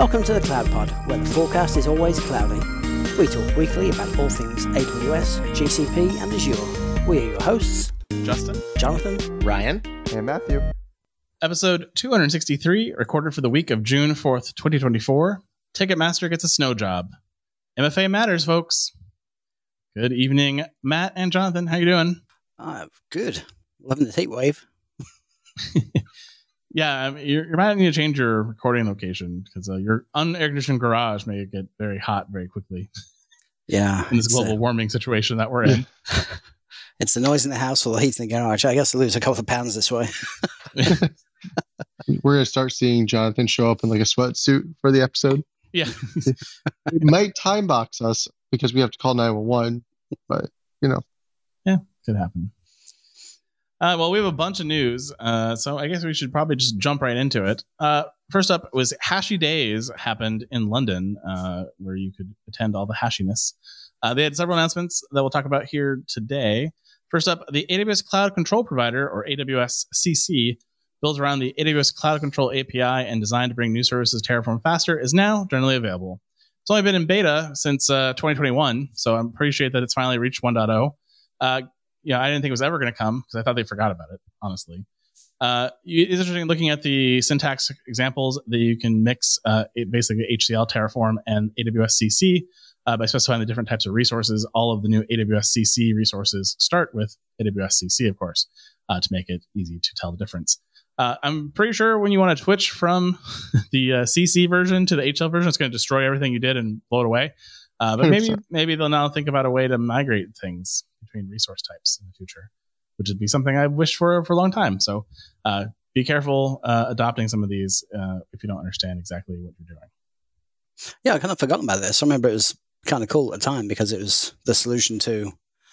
Welcome to the Cloud Pod, where the forecast is always cloudy. We talk weekly about all things AWS, GCP, and Azure. We are your hosts, Justin, Jonathan, Ryan, and Matthew. Episode 263, recorded for the week of June 4th, 2024. Ticketmaster gets a snow job. MFA matters, folks. Good evening, Matt and Jonathan. How you doing? Good. Loving the heat wave. Yeah, you might need to change your recording location because your unair-conditioned garage may get very hot very quickly. Yeah. In this global warming situation that we're in. It's the noise in the house or the heat in the garage. I guess I lose a couple of pounds this way. We're going to start seeing Jonathan show up in like a sweatsuit for the episode. Yeah. It might time box us because we have to call 911, but you know. Yeah, could happen. Well, we have a bunch of news, so I guess we should probably just jump right into it. First up was Hashy Days happened in London, where you could attend all the hashiness. They had several announcements that we'll talk about here today. First up, the AWS Cloud Control Provider, or AWS CC, built around the AWS Cloud Control API and designed to bring new services to Terraform faster, is now generally available. It's only been in beta since 2021, so I'm pretty sure that it's finally reached 1.0. I didn't think it was ever going to come because I thought they forgot about it, honestly. It's interesting looking at the syntax examples that you can mix basically HCL, Terraform, and AWS CC by specifying the different types of resources. All of the new AWS CC resources start with AWS CC, of course, to make it easy to tell the difference. I'm pretty sure when you want to switch from the CC version to the HCL version, it's going to destroy everything you did and blow it away. But maybe they'll now think about a way to migrate things between resource types in the future, which would be something I've wished for a long time. So be careful adopting some of these if you don't understand exactly what you're doing. Yeah, I kind of forgotten about this. I remember it was kind of cool at the time because it was the solution to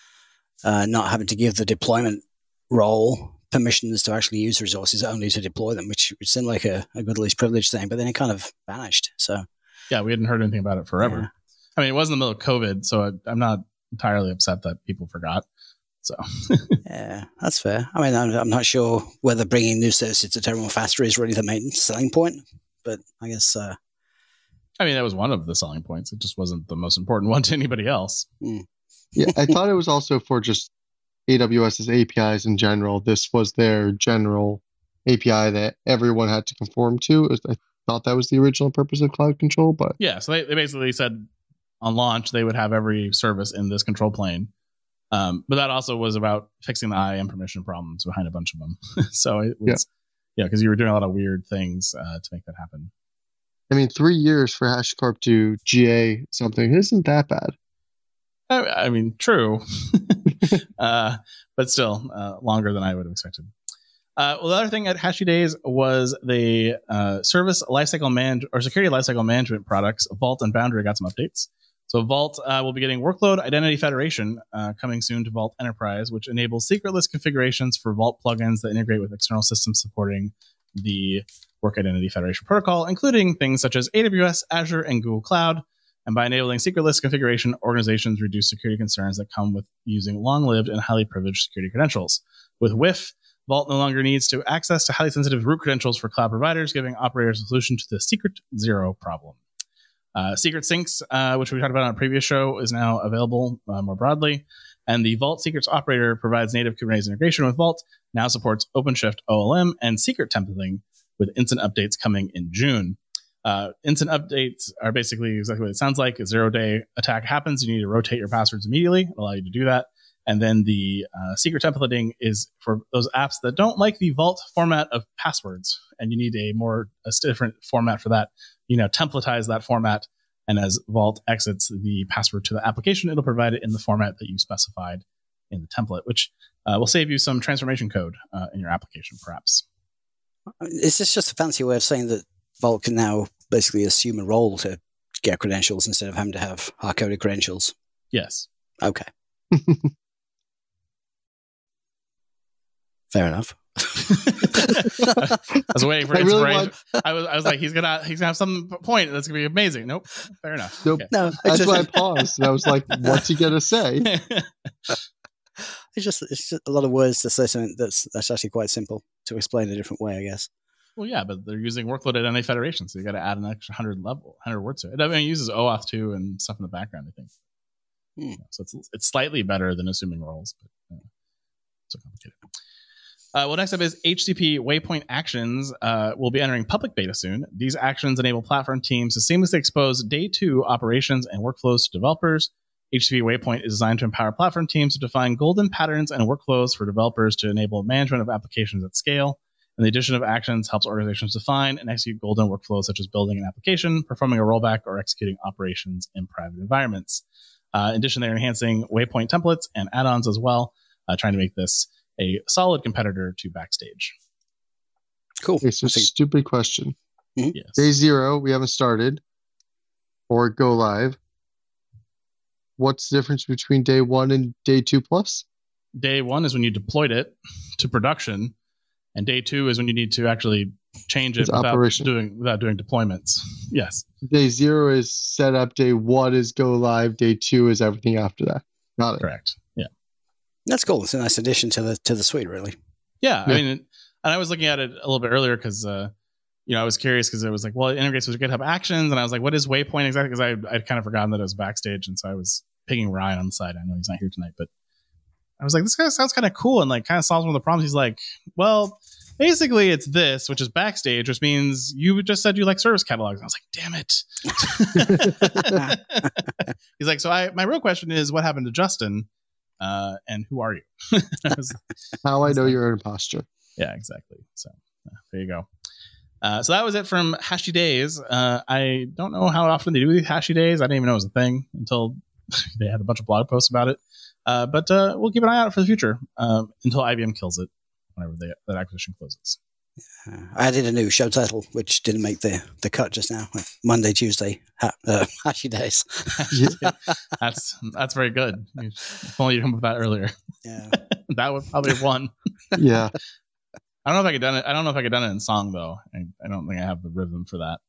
not having to give the deployment role permissions to actually use resources, only to deploy them, which seemed like a good least privilege thing, but then it kind of vanished. So yeah, we hadn't heard anything about it forever. Yeah. I mean, it was in the middle of COVID, so I'm not entirely upset that people forgot. So yeah, that's fair. I mean, I'm not sure whether bringing new services to Terraform faster is really the main selling point, but I guess. I mean, that was one of the selling points. It just wasn't the most important one to anybody else. Yeah, I thought it was also for just AWS's APIs in general. This was their general API that everyone had to conform to. I thought that was the original purpose of Cloud Control, but yeah, so they basically said on launch they would have every service in this control plane, but that also was about fixing the IAM permission problems behind a bunch of them. So it was because you were doing a lot of weird things to make that happen. I mean, 3 years for HashiCorp to GA something isn't that bad. I mean, true, but still longer than I would have expected. Well, the other thing at Hashy Days was the service lifecycle or security lifecycle management products. Vault and Boundary got some updates. So Vault will be getting Workload Identity Federation coming soon to Vault Enterprise, which enables secretless configurations for Vault plugins that integrate with external systems supporting the Work Identity Federation protocol, including things such as AWS, Azure, and Google Cloud. And by enabling secretless configuration, organizations reduce security concerns that come with using long-lived and highly privileged security credentials. With WIF, Vault no longer needs to access to highly sensitive root credentials for cloud providers, giving operators a solution to the Secret Zero problem. Secret Syncs, which we talked about on a previous show, is now available more broadly. And the Vault Secrets operator provides native Kubernetes integration with Vault, now supports OpenShift OLM and secret templating with instant updates coming in June. Instant updates are basically exactly what it sounds like. A 0-day attack happens. You need to rotate your passwords immediately. It'll allow you to do that. And then the secret templating is for those apps that don't like the Vault format of passwords, and you need a different format for that. You know, templatize that format, and as Vault exits the password to the application, it'll provide it in the format that you specified in the template, which will save you some transformation code in your application, perhaps. Is this just a fancy way of saying that Vault can now basically assume a role to get credentials instead of having to have hard-coded credentials? Yes. Okay. Fair enough. I was waiting for inspiration. I was like, he's gonna have some point that's gonna be amazing. Nope. Fair enough. Nope. Okay. No, that's why I paused. And I was like, what's he gonna say? It's just a lot of words to say something that's actually quite simple to explain a different way, I guess. Well, yeah, but they're using workload at NA Federation, so you got to add an extra 100 words to it. I mean, it uses OAuth 2 and stuff in the background, I think. So it's slightly better than assuming roles, but so complicated. Well, next up is HCP Waypoint Actions will be entering public beta soon. These actions enable platform teams to seamlessly expose day 2 operations and workflows to developers. HCP Waypoint is designed to empower platform teams to define golden patterns and workflows for developers to enable management of applications at scale. And the addition of actions helps organizations define and execute golden workflows such as building an application, performing a rollback, or executing operations in private environments. In addition, they're enhancing Waypoint templates and add-ons as well, trying to make this a solid competitor to Backstage. Cool. Okay, so stupid question. Yes. Day 0, we haven't started, or go live. What's the difference between day 1 and day 2 plus? Day 1 is when you deployed it to production, and day 2 is when you need to actually change it without doing deployments. Yes. Day 0 is set up. Day 1 is go live. Day 2 is everything after that. Got it. Correct. Yeah. That's cool. It's a nice addition to the suite, really. Yeah. I mean, and I was looking at it a little bit earlier because, I was curious because it was like, well, it integrates with GitHub Actions. And I was like, what is Waypoint exactly? Because I'd kind of forgotten that it was Backstage. And so I was picking Ryan on the side. I know he's not here tonight, but I was like, this guy sounds kind of cool and like kind of solves one of the problems. He's like, well, basically it's this, which is Backstage, which means you just said you like service catalogs. And I was like, damn it. He's like, so my real question is what happened to Justin? And who are you? How I know you're an imposter. Yeah, exactly. So there you go. So that was it from Hashy Days. I don't know how often they do these Hashy Days. I didn't even know it was a thing until they had a bunch of blog posts about it. But we'll keep an eye out for the future until IBM kills it whenever that acquisition closes. I added a new show title, which didn't make the cut just now. Monday, Tuesday, Hashy Days. That's very good. If only you come up with that earlier. Yeah, that would probably have won. Yeah. I don't know if I could done it. I don't know if I could done it in song though. I don't think I have the rhythm for that.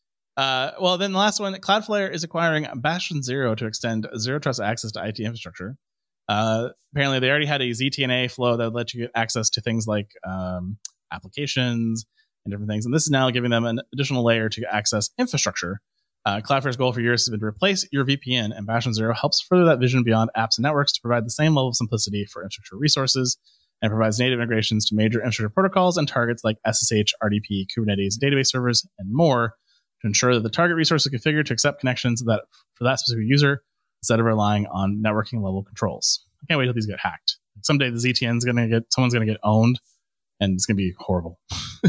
Well, then the last one, Cloudflare is acquiring Bastion Zero to extend zero trust access to IT infrastructure. Apparently, they already had a ZTNA flow that would let you get access to things like applications and different things, and this is now giving them an additional layer to access infrastructure. Cloudflare's goal for years has been to replace your VPN, and Bastion Zero helps further that vision beyond apps and networks to provide the same level of simplicity for infrastructure resources, and provides native integrations to major infrastructure protocols and targets like SSH, RDP, Kubernetes, database servers, and more to ensure that the target resource is configured to accept connections that for that specific user instead of relying on networking level controls. I can't wait till these get hacked. Someday the ZTN's someone's going to get owned, and it's going to be horrible.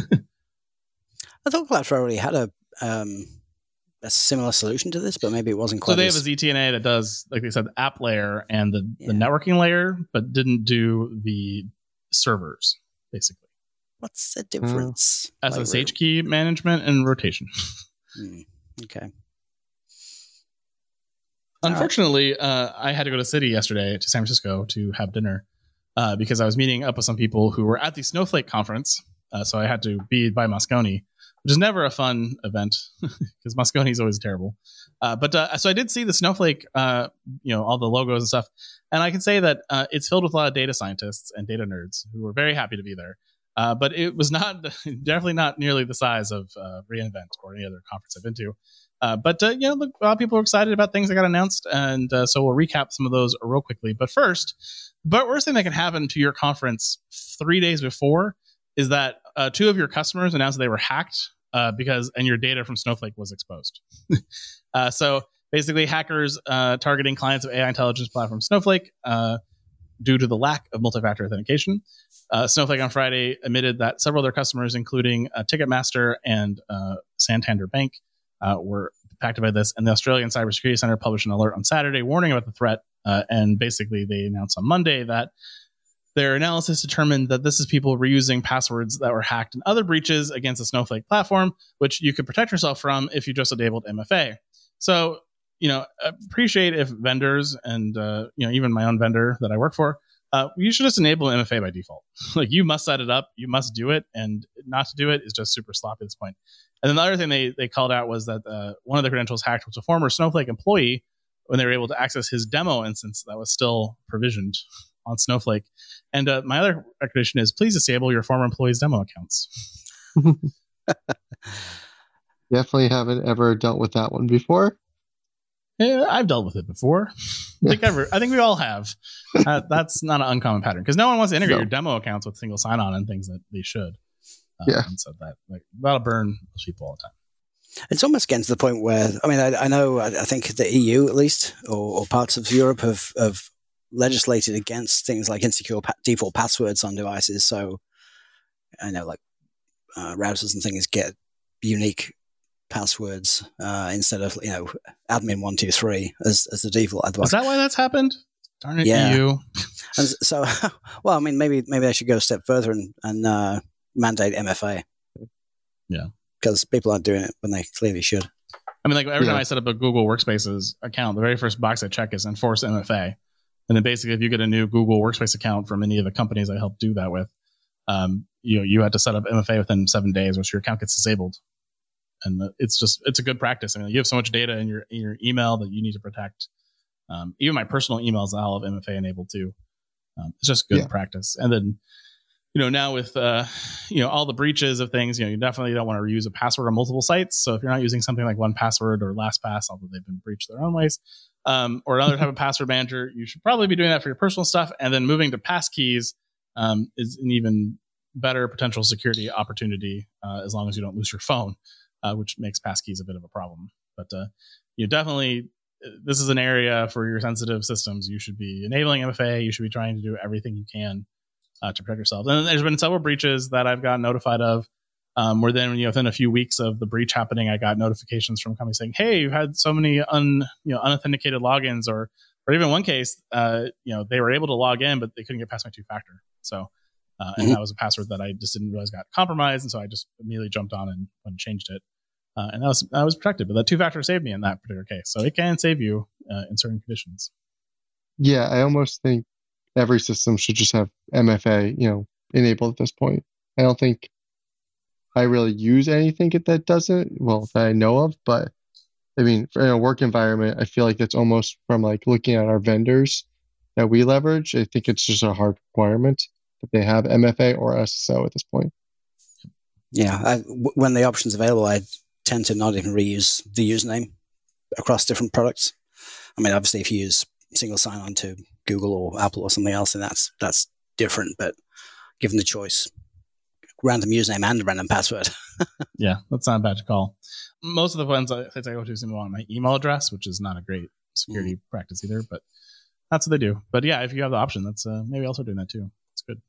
I thought Cloudflare already had a similar solution to this, but maybe it wasn't quite. So they have a ZTNA that does, like they said, the app layer and the networking layer, but didn't do the servers, basically. What's the difference? SSH key management and rotation. Okay. Unfortunately, I had to go to the city yesterday to San Francisco to have dinner because I was meeting up with some people who were at the Snowflake conference. So I had to be by Moscone, which is never a fun event because Moscone is always terrible. So I did see the Snowflake, all the logos and stuff. And I can say that it's filled with a lot of data scientists and data nerds who were very happy to be there. But it was definitely not nearly the size of reInvent or any other conference I've been to. But a lot of people are excited about things that got announced. And so we'll recap some of those real quickly. But first, the worst thing that can happen to your conference 3 days before is that 2 of your customers announced that they were hacked and your data from Snowflake was exposed. So basically, hackers targeting clients of AI intelligence platform Snowflake due to the lack of multi-factor authentication. Snowflake on Friday admitted that several of their customers, including Ticketmaster and Santander Bank, were impacted by this. And the Australian Cybersecurity Center published an alert on Saturday warning about the threat. And basically, they announced on Monday that their analysis determined that this is people reusing passwords that were hacked in other breaches against the Snowflake platform, which you could protect yourself from if you just enabled MFA. So, appreciate if vendors and, even my own vendor that I work for, you should just enable MFA by default. Like, you must set it up, you must do it, and not to do it is just super sloppy at this point. And then the other thing they called out was that one of the credentials hacked was a former Snowflake employee when they were able to access his demo instance that was still provisioned on Snowflake. And my other recommendation is please disable your former employees' demo accounts. Definitely haven't ever dealt with that one before. Yeah, I've dealt with it before. I think we all have. That's not an uncommon pattern because no one wants to integrate your demo accounts with single sign-on and things that they should. And so that'll burn those people all the time. It's almost getting to the point where, I mean, I think the EU at least, or parts of Europe have legislated against things like insecure default passwords on devices. So I know like routers and things get unique passwords instead of admin 123 as the default. Is that why that's happened? Darn it, yeah. EU. And so, well, I mean, maybe they should go a step further and mandate MFA. Yeah, because people aren't doing it when they clearly should. I mean, like every time I set up a Google Workspaces account, the very first box I check is enforce MFA, and then basically, if you get a new Google Workspace account from any of the companies I help do that with, you had to set up MFA within 7 days, or your account gets disabled. And it's a good practice. I mean, you have so much data in your email that you need to protect. Even my personal emails, I'll have MFA enabled too. It's just good practice. And then, now with all the breaches of things, you definitely don't want to reuse a password on multiple sites. So if you're not using something like 1Password or LastPass, although they've been breached their own ways, or another type of password manager, you should probably be doing that for your personal stuff. And then moving to passkeys is an even better potential security opportunity as long as you don't lose your phone. Which makes passkeys a bit of a problem. But definitely, this is an area for your sensitive systems. You should be enabling MFA. You should be trying to do everything you can to protect yourself. And there's been several breaches that I've gotten notified of, where then within a few weeks of the breach happening, I got notifications from companies saying, "Hey, you've had so many unauthenticated logins," or even one case, they were able to log in, but they couldn't get past my 2-factor. So. And that was a password that I just didn't realize got compromised, and so I just immediately jumped on and changed it, and that was protected. But that 2-factor saved me in that particular case, so it can save you in certain conditions. Yeah, I almost think every system should just have MFA, enabled at this point. I don't think I really use anything that doesn't, well, that I know of, but I mean, for a work environment, I feel like that's almost from like looking at our vendors that we leverage. I think it's just a hard requirement that they have MFA or SSO at this point. Yeah, when the option's available, I tend to not even reuse the username across different products. I mean, obviously, if you use single sign-on to Google or Apple or something else, then that's different. But given the choice, random username and random password. Yeah, that's not a bad call. Most of the ones I go to seem to want my email address, which is not a great security practice either, but that's what they do. But yeah, if you have the option, that's maybe also doing that too. It's good.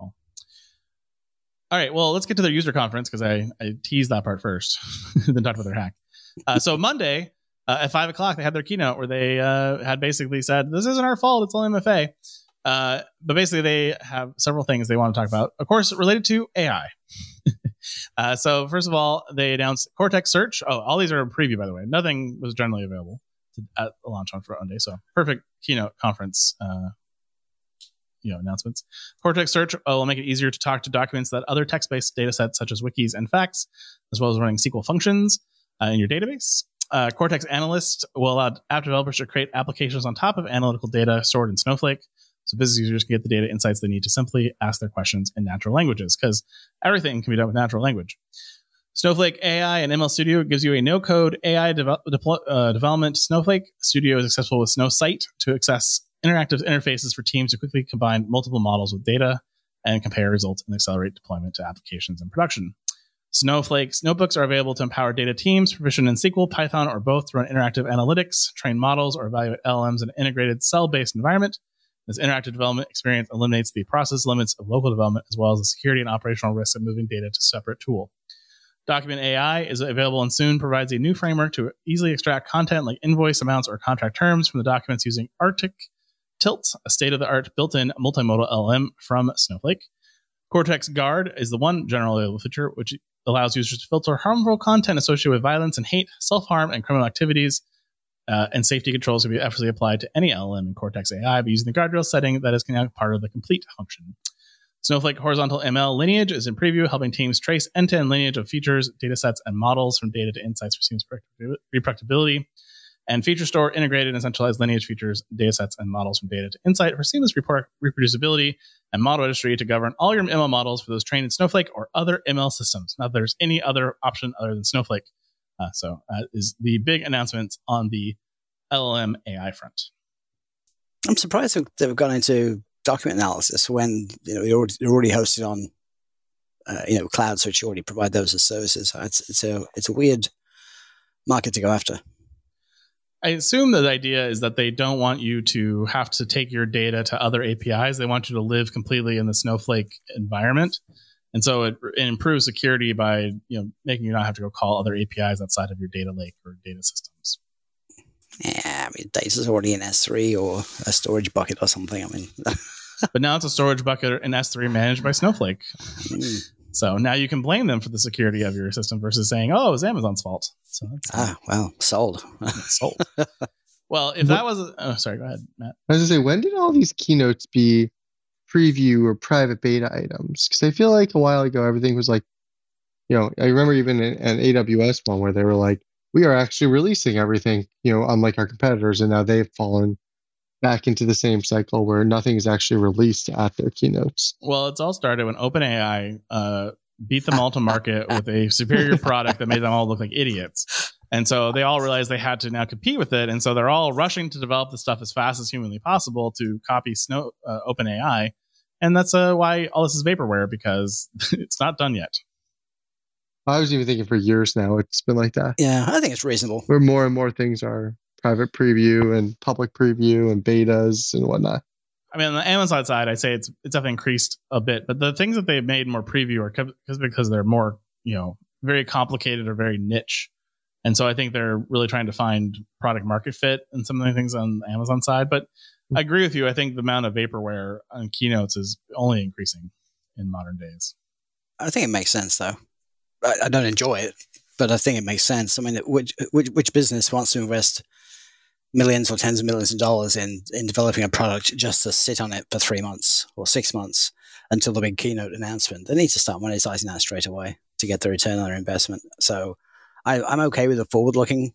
All right, well, let's get to their user conference because I teased that part first, then talked about their hack. So Monday at 5 o'clock, they had their keynote where they had basically said, this isn't our fault, it's all MFA. But basically, they have several things they want to talk about, of course, related to AI. So first of all, they announced Cortex Search. Oh, all these are in preview, by the way. Nothing was generally available at the launch on Monday. So perfect keynote conference announcements. Cortex Search will make it easier to talk to documents that other text-based data sets such as wikis and facts, as well as running SQL functions in your database. Cortex Analyst will allow app developers to create applications on top of analytical data stored in Snowflake, so business users can get the data insights they need to simply ask their questions in natural languages, because everything can be done with natural language. Snowflake AI and ML Studio gives you a no-code AI development. Snowflake Studio is accessible with Snowsight to access interactive interfaces for teams to quickly combine multiple models with data and compare results and accelerate deployment to applications in production. Snowflake's notebooks are available to empower data teams proficient in SQL, Python, or both to run interactive analytics, train models, or evaluate LLMs in an integrated cell-based environment. This interactive development experience eliminates the process limits of local development, as well as the security and operational risks of moving data to a separate tool. Document AI is available and soon provides a new framework to easily extract content like invoice amounts or contract terms from the documents using Arctic Tilt, a state-of-the-art built-in multimodal LLM from Snowflake. Cortex Guard is the one general available feature which allows users to filter harmful content associated with violence and hate, self-harm, and criminal activities, and safety controls can be effortlessly applied to any LLM in Cortex AI by using the guardrail setting that is now part of the complete function. Snowflake Horizontal ML Lineage is in preview, helping teams trace end-to-end lineage of features, datasets, and models from data to insights for seamless reproducibility. and Feature Store integrated and centralized lineage features, datasets, and models from data to insight for seamless reproducibility and model registry to govern all your ML models for those trained in Snowflake or other ML systems. Not that there's any other option other than Snowflake. So that is the big announcement on the LLM AI front. I'm surprised they've gone into document analysis when you're already hosted on cloud, so you already provide those as services. It's a weird market to go after. I assume that the idea is that they don't want you to have to take your data to other APIs. They want you to live completely in the Snowflake environment. And so it improves security by making you not have to go call other APIs outside of your data lake or data systems. Yeah, I mean, data's already in S3 or a storage bucket or something. I mean, but now it's a storage bucket in S3 managed by Snowflake. So now you can blame them for the security of your system versus saying, "Oh, it was Amazon's fault." So that's sold. Sold. Well, if that was, sorry, go ahead, Matt. I was gonna say, when did all these keynotes be preview or private beta items? Because I feel like a while ago everything was like, I remember even an AWS one where they were like, we are actually releasing everything, unlike our competitors, and now they've fallen back into the same cycle where nothing is actually released at their keynotes. Well, it's all started when OpenAI beat them all to market with a superior product that made them all look like idiots. And so they all realized they had to now compete with it. And so they're all rushing to develop the stuff as fast as humanly possible to copy OpenAI. And that's why all this is vaporware, because it's not done yet. I was even thinking for years now it's been like that. Yeah, I think it's reasonable. Where more and more things are private preview and public preview and betas and whatnot. I mean, on the Amazon side, I'd say it's definitely increased a bit. But the things that they've made more preview are because they're more, very complicated or very niche. And so I think they're really trying to find product market fit in some of the things on the Amazon side. But I agree with you. I think the amount of vaporware on keynotes is only increasing in modern days. I think it makes sense, though. I don't enjoy it, but I think it makes sense. I mean, which business wants to invest millions or tens of millions of dollars in developing a product just to sit on it for 3 months or 6 months until the big keynote announcement? They need to start monetizing that straight away to get the return on their investment. So I'm okay with a forward-looking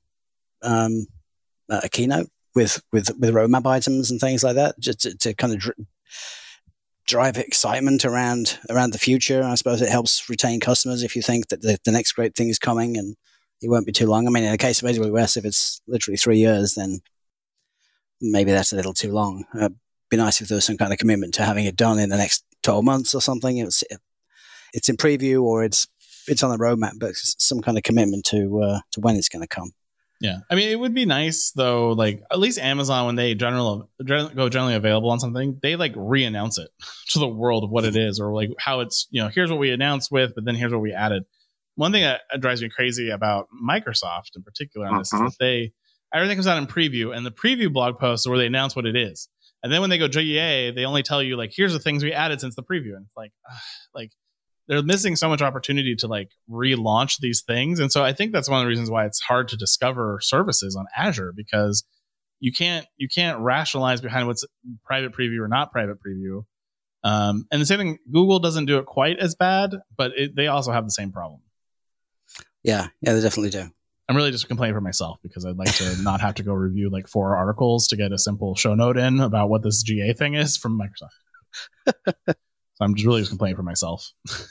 keynote with roadmap items and things like that, just to kind of drive excitement around the future. I suppose it helps retain customers if you think that the next great thing is coming and it won't be too long. I mean, in the case of AWS, if it's literally 3 years, then maybe that's a little too long. It'd be nice if there was some kind of commitment to having it done in the next 12 months or something. It's in preview or it's on the roadmap, but some kind of commitment to when it's going to come. Yeah. I mean, it would be nice though, like at least Amazon, when they go generally available on something, they like re-announce it to the world of what it is, or like how it's, here's what we announced with, but then here's what we added. One thing that drives me crazy about Microsoft in particular on this is that everything comes out in preview, and the preview blog posts are where they announce what it is. And then when they go GA, they only tell you like, here's the things we added since the preview. And it's like they're missing so much opportunity to like relaunch these things. And so I think that's one of the reasons why it's hard to discover services on Azure, because you can't rationalize behind what's private preview or not private preview. And the same thing, Google doesn't do it quite as bad, but they also have the same problem. Yeah, they definitely do. I'm really just complaining for myself because I'd like to not have to go review like 4 articles to get a simple show note in about what this GA thing is from Microsoft. So I'm just really complaining for myself.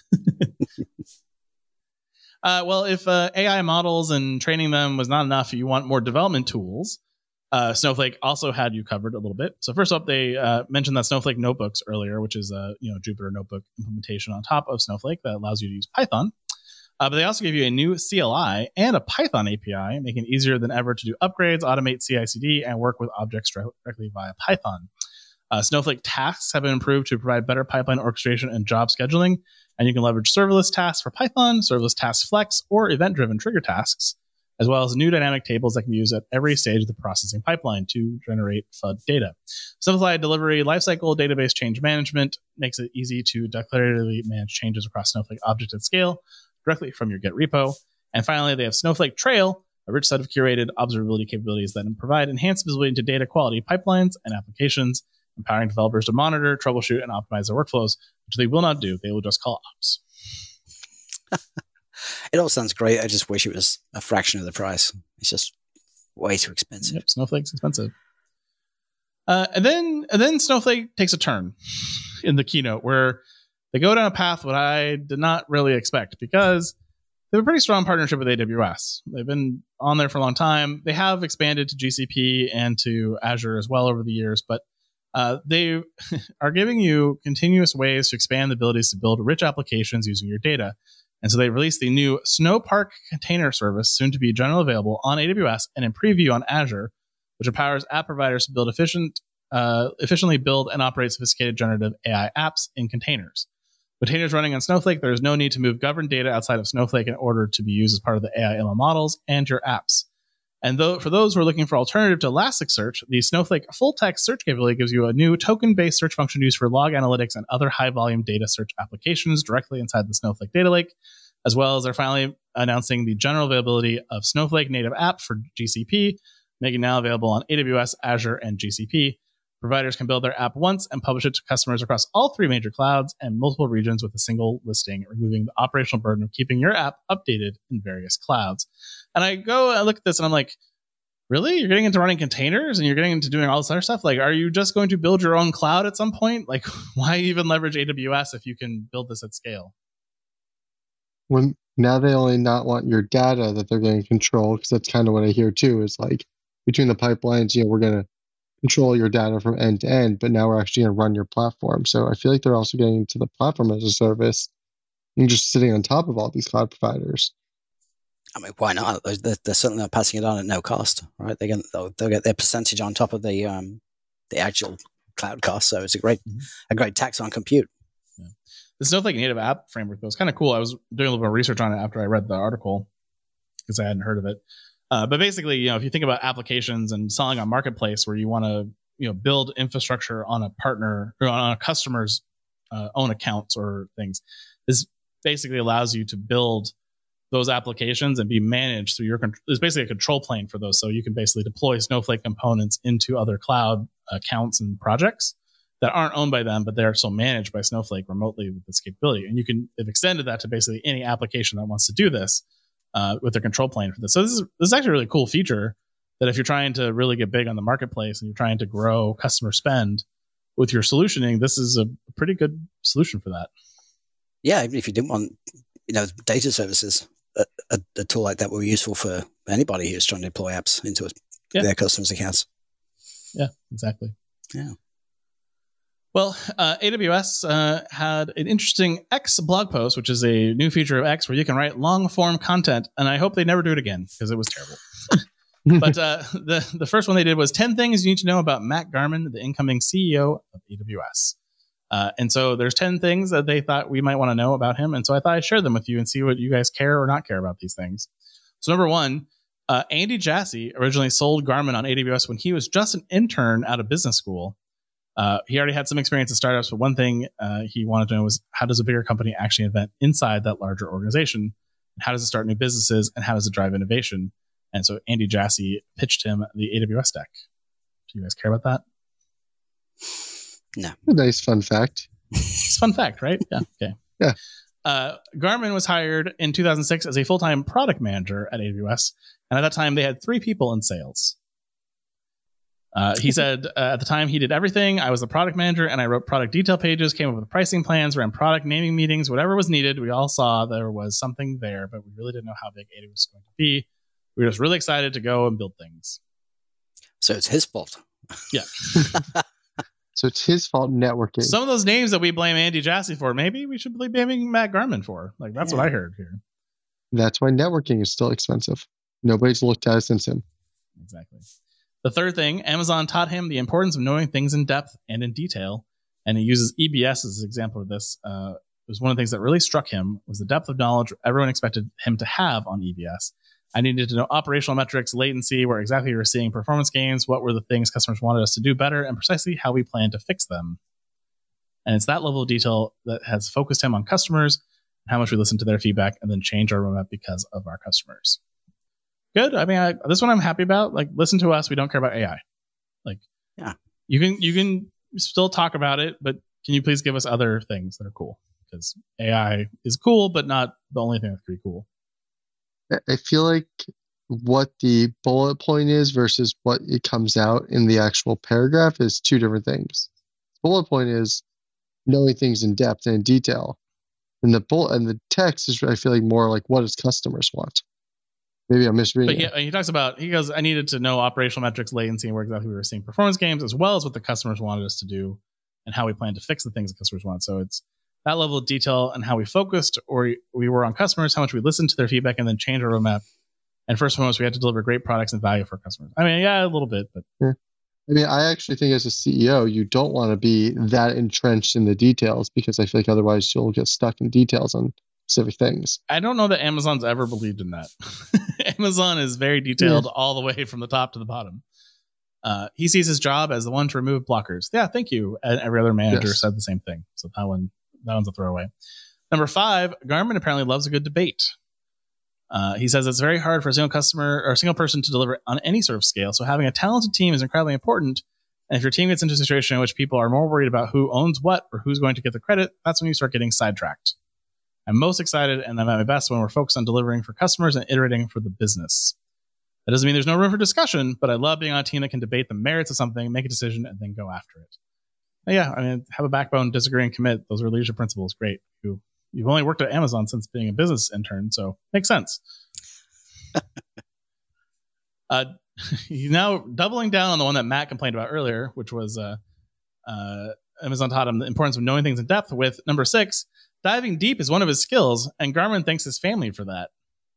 Well, if AI models and training them was not enough, you want more development tools. Snowflake also had you covered a little bit. So first up, they mentioned that Snowflake Notebooks earlier, which is a Jupyter Notebook implementation on top of Snowflake that allows you to use Python. But they also give you a new CLI and a Python API, making it easier than ever to do upgrades, automate CI/CD, and work with objects directly via Python. Snowflake tasks have been improved to provide better pipeline orchestration and job scheduling, and you can leverage serverless tasks for Python, serverless tasks flex, or event-driven trigger tasks, as well as new dynamic tables that can be used at every stage of the processing pipeline to generate FUD data. Simplified delivery lifecycle database change management makes it easy to declaratively manage changes across Snowflake objects at scale directly from your Git repo. And finally, they have Snowflake Trail, a rich set of curated observability capabilities that provide enhanced visibility into data quality pipelines and applications, empowering developers to monitor, troubleshoot, and optimize their workflows, which they will not do. They will just call ops. It all sounds great. I just wish it was a fraction of the price. It's just Way too expensive. Yep, Snowflake's expensive. And then Snowflake takes a turn in the keynote where they go down a path what I did not really expect, because they have a pretty strong partnership with AWS. They've been on there for a long time. They have expanded to GCP and to Azure as well over the years, but they are giving you continuous ways to expand the abilities to build rich applications using your data. And so they released the new Snowpark container service, soon to be generally available on AWS and in preview on Azure, which empowers app providers to build efficiently build and operate sophisticated generative AI apps in containers. Containers running on Snowflake, there is no need to move governed data outside of Snowflake in order to be used as part of the AI ML models and your apps. And for those who are looking for alternative to Elasticsearch, the Snowflake full-text search capability gives you a new token-based search function used for log analytics and other high-volume data search applications directly inside the Snowflake data lake, as well as they're finally announcing the general availability of Snowflake native app for GCP, making it now available on AWS, Azure, and GCP. Providers can build their app once and publish it to customers across all three major clouds and multiple regions with a single listing, removing the operational burden of keeping your app updated in various clouds. And I look at this and I'm like, really? You're getting into running containers and you're getting into doing all this other stuff? Like, are you just going to build your own cloud at some point? Like, why even leverage AWS if you can build this at scale? When now they only not want your data that they're going to control, because that's kind of what I hear too, is like between the pipelines, we're going to control your data from end to end, but now we're actually going to run your platform. So I feel like they're also getting into the platform as a service and just sitting on top of all these cloud providers. I mean, why not? They're certainly not passing it on at no cost, right? They'll get their percentage on top of the actual cloud cost. So it's a great tax on compute. Yeah. The Snowflake native app framework was kind of cool. I was doing a little bit of research on it after I read the article because I hadn't heard of it. But basically, if you think about applications and selling on marketplace where you want to, build infrastructure on a partner or on a customer's own accounts or things, this basically allows you to build those applications and be managed through there's basically a control plane for those. So you can basically deploy Snowflake components into other cloud accounts and projects that aren't owned by them, but they're still managed by Snowflake remotely with this capability. And they've extended that to basically any application that wants to do this. With their control plane for this. So this is actually a really cool feature that if you're trying to really get big on the marketplace and you're trying to grow customer spend with your solutioning, this is a pretty good solution for that. Yeah, even if you didn't want, data services, a tool like that would be useful for anybody who's trying to deploy apps into their customers' accounts. Yeah, exactly. Yeah. Well, AWS had an interesting X blog post, which is a new feature of X where you can write long-form content, and I hope they never do it again because it was terrible. But the first one they did was 10 things you need to know about Matt Garman, the incoming CEO of AWS. And so there's 10 things that they thought we might want to know about him, and so I thought I'd share them with you and see what you guys care or not care about these things. So number one, Andy Jassy originally sold Garmin on AWS when he was just an intern out of business school. He already had some experience in startups, but one thing he wanted to know was how does a bigger company actually invent inside that larger organization? How does it start new businesses? And how does it drive innovation? And so Andy Jassy pitched him the AWS deck. Do you guys care about that? No. A nice fun fact. It's a fun fact, right? Yeah. Okay. Yeah. Garmin was hired in 2006 as a full-time product manager at AWS. And at that time, they had 3 people in sales. He said at the time he did everything. I was the product manager and I wrote product detail pages, came up with pricing plans, ran product naming meetings, whatever was needed. We all saw there was something there, but we really didn't know how big AWS was going to be. We were just really excited to go and build things. So it's his fault. Yeah. So it's his fault networking. Some of those names that we blame Andy Jassy for, maybe we should be blaming Matt Garman for. Like, that's what I heard here. That's why networking is still expensive. Nobody's looked at it since him. Exactly. The third thing, Amazon taught him the importance of knowing things in depth and in detail. And he uses EBS as an example of this. It was one of the things that really struck him was the depth of knowledge everyone expected him to have on EBS. I needed to know operational metrics, latency, where exactly we were seeing performance gains, what were the things customers wanted us to do better, and precisely how we plan to fix them. And it's that level of detail that has focused him on customers, how much we listen to their feedback, and then change our roadmap because of our customers. Good. I mean, this one I'm happy about. Like, listen to us. We don't care about AI. Like, yeah, you can still talk about it, but can you please give us other things that are cool? Because AI is cool, but not the only thing that's pretty cool. I feel like what the bullet point is versus what it comes out in the actual paragraph is two different things. Bullet point is knowing things in depth and in detail. And the text is, I feel like, more like what does customers want. Maybe I'm misreading. But he talks about, he goes, I needed to know operational metrics, latency, and where exactly we were seeing performance games, as well as what the customers wanted us to do and how we plan to fix the things the customers want. So it's that level of detail and how we focused or we were on customers, how much we listened to their feedback and then change our roadmap. And first and foremost, we had to deliver great products and value for customers. I mean, yeah, a little bit, but. Yeah. I mean, I actually think as a CEO, you don't want to be that entrenched in the details because I feel like otherwise you'll get stuck in details on specific things. I don't know that Amazon's ever believed in that. Amazon is very detailed all the way from the top to the bottom. He sees his job as the one to remove blockers. Yeah, thank you. And every other manager said the same thing. So that one's a throwaway. Number 5, Garmin apparently loves a good debate. He says it's very hard for a single customer or a single person to deliver on any sort of scale. So having a talented team is incredibly important. And if your team gets into a situation in which people are more worried about who owns what or who's going to get the credit, that's when you start getting sidetracked. I'm most excited and I'm at my best when we're focused on delivering for customers and iterating for the business. That doesn't mean there's no room for discussion, but I love being on a team that can debate the merits of something, make a decision, and then go after it. But yeah, I mean, have a backbone, disagree, and commit. Those are leadership principles. Great. You've only worked at Amazon since being a business intern, so makes sense. Now doubling down on the one that Matt complained about earlier, which was Amazon taught him the importance of knowing things in depth with number 6, diving deep is one of his skills, and Garmin thanks his family for that.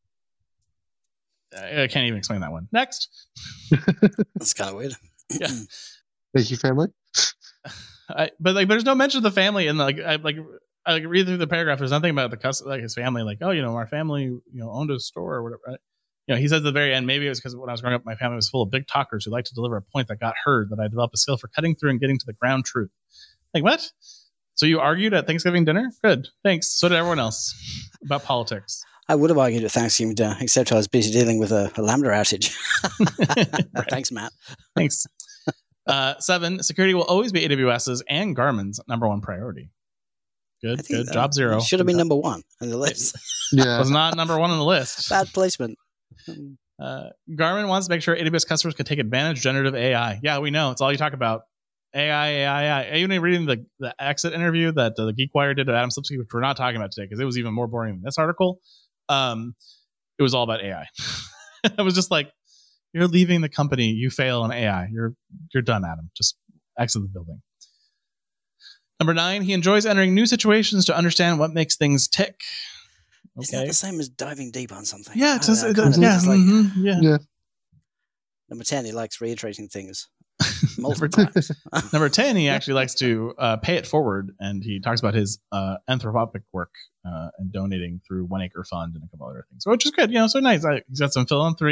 I can't even explain that one. Next. That's kind of weird. Yeah. Thank you, family. But there's no mention of the family, and I read through the paragraph. There's nothing about his family. Like, oh, our family, owned a store or whatever. Right? He says at the very end, maybe it was because when I was growing up, my family was full of big talkers who liked to deliver a point that got heard. That I developed a skill for cutting through and getting to the ground truth. Like, what? So you argued at Thanksgiving dinner? Good. Thanks. So did everyone else about politics. I would have argued at Thanksgiving dinner, except I was busy dealing with a Lambda outage. Right. Thanks, Matt. Thanks. 7, security will always be AWS's and Garmin's number 1 priority. Good. Job 0. Should have been number 1 on the list. Yeah. Was not number 1 on the list. Bad placement. Garmin wants to make sure AWS customers can take advantage of generative AI. Yeah, we know. It's all you talk about. AI. Even reading the exit interview that the GeekWire did to Adam Slipsky, which we're not talking about today because it was even more boring than this article. It was all about AI. It was just like, you're leaving the company. You fail on AI. You're done, Adam. Just exit the building. Number 9, he enjoys entering new situations to understand what makes things tick. Okay. Isn't that the same as diving deep on something? Yeah, it does. Yeah. Number 10, he likes reiterating things multiple times. Number 10, he actually likes to pay it forward, and he talks about his anthropic work and donating through One Acre Fund and a couple other things, which is good. So nice. He's got some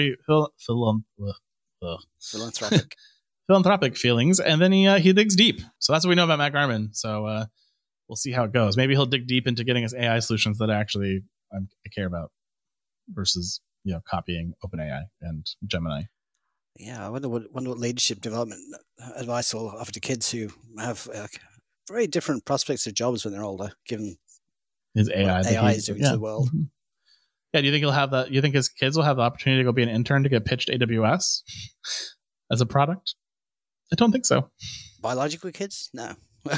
philanthropic feelings, and then he digs deep. So that's what we know about Matt Garman. So we'll see how it goes. Maybe he'll dig deep into getting us AI solutions that actually I care about versus copying OpenAI and Gemini. Yeah, I wonder what leadership development advice will offer to kids who have very different prospects of jobs when they're older, given his AI is doing to the world. Mm-hmm. Yeah, do you think he'll have that? You think his kids will have the opportunity to go be an intern to get pitched AWS as a product? I don't think so. Biological kids? No.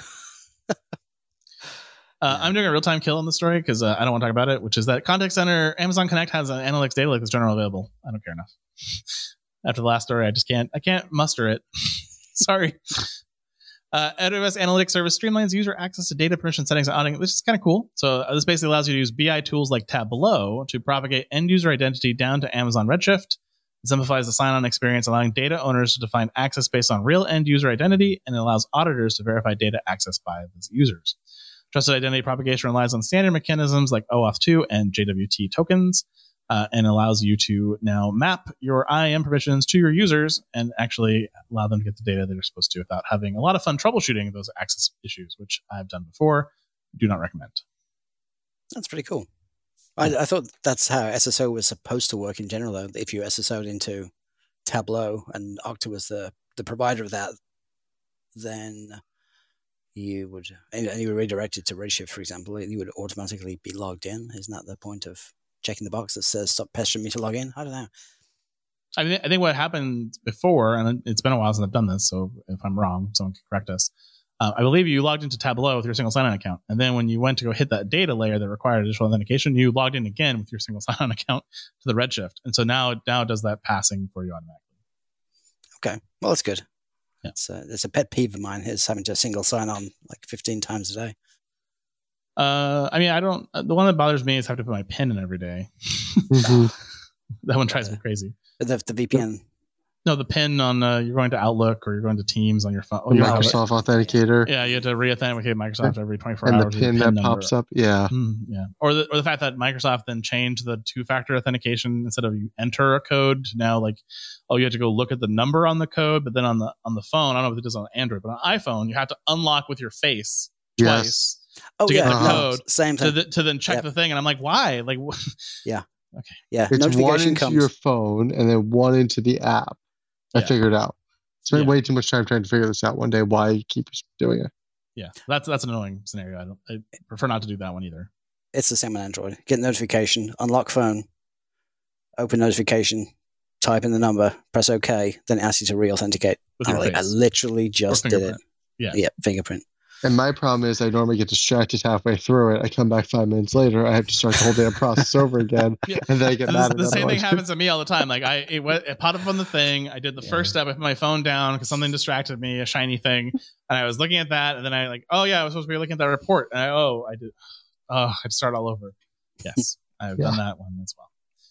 I'm doing a real-time kill on the story because I don't want to talk about it, which is that Contact Center, Amazon Connect has an analytics data lake that's generally available. I don't care enough. After the last story, I can't muster it. Sorry. AWS Analytics Service streamlines user access to data permission settings and auditing, which is kind of cool. So this basically allows you to use BI tools like Tableau to propagate end-user identity down to Amazon Redshift. It simplifies the sign-on experience, allowing data owners to define access based on real end-user identity, and it allows auditors to verify data accessed by those users. Trusted identity propagation relies on standard mechanisms like OAuth 2 and JWT tokens, and allows you to now map your IAM permissions to your users and actually allow them to get the data they're supposed to without having a lot of fun troubleshooting those access issues, which I've done before. Do not recommend. That's pretty cool. I thought that's how SSO was supposed to work in general, though. If you SSO'd into Tableau and Okta was the provider of that, then you would, and you were redirected to Redshift, for example, you would automatically be logged in. Isn't that the point of checking the box that says stop pestering me to log in? I don't know. I think what happened before, and it's been a while since I've done this, so if I'm wrong, someone can correct us. I believe you logged into Tableau with your single sign-on account, and then when you went to go hit that data layer that required additional authentication, you logged in again with your single sign-on account to the Redshift, and so now it does that passing for you automatically. Okay, well, that's good. Yeah. It's a pet peeve of mine is having to single sign-on like 15 times a day. I mean, I don't. The one that bothers me is have to put my PIN in every day. That one drives me crazy. The VPN. No, the PIN on you're going to Outlook or you're going to Teams on your phone. Microsoft Authenticator. Yeah, you have to re-authenticate Microsoft every 24 hours. And the PIN that number pops up. Yeah. Yeah. Or the fact that Microsoft then changed the two-factor authentication instead of you enter a code to now like, oh, you have to go look at the number on the code, but then on the phone, I don't know if it does on Android, but on iPhone, you have to unlock with your face twice to get the code. Same thing. To then check the thing, and I'm like, why? Like, yeah. Okay. Yeah. It's one into your phone and then one into the app. I figured out. Spent way too much time trying to figure this out one day. Why you keep doing it? Yeah, that's an annoying scenario. I prefer not to do that one either. It's the same on Android. Get notification, unlock phone, open notification, type in the number, press OK, then it asks you to re-authenticate. I literally just did it. Yeah, fingerprint. And my problem is I normally get distracted halfway through it. I come back 5 minutes later. I have to start the whole damn process over again. And then I get mad at the same thing happens to me all the time. Like it popped up on the thing. I did the first step. I put my phone down because something distracted me, a shiny thing. And I was looking at that. And then I like, oh yeah, I was supposed to be looking at that report. And I did. Oh, I'd start all over. Yes, I've done that one as